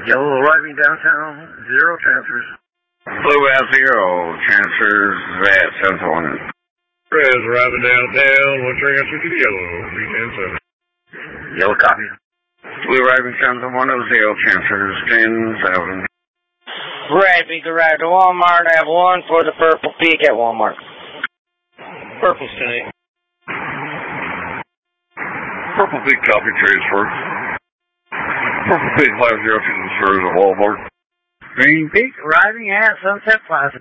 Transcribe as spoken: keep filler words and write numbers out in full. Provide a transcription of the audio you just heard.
Yellow arriving downtown, zero transfers. Blue at zero, transfers at seven one. Red arriving downtown, one transfer to the yellow, three ten seven. Yellow copy. Blue arriving seven one oh zero, transfers ten seven. Red peak arrived to Walmart, I have one for the purple peak at Walmart. Purple's ten eight. Purple peak copy transfer. Purple peak five zero two zero at Walmart. Green peak arriving at Sunset Plaza.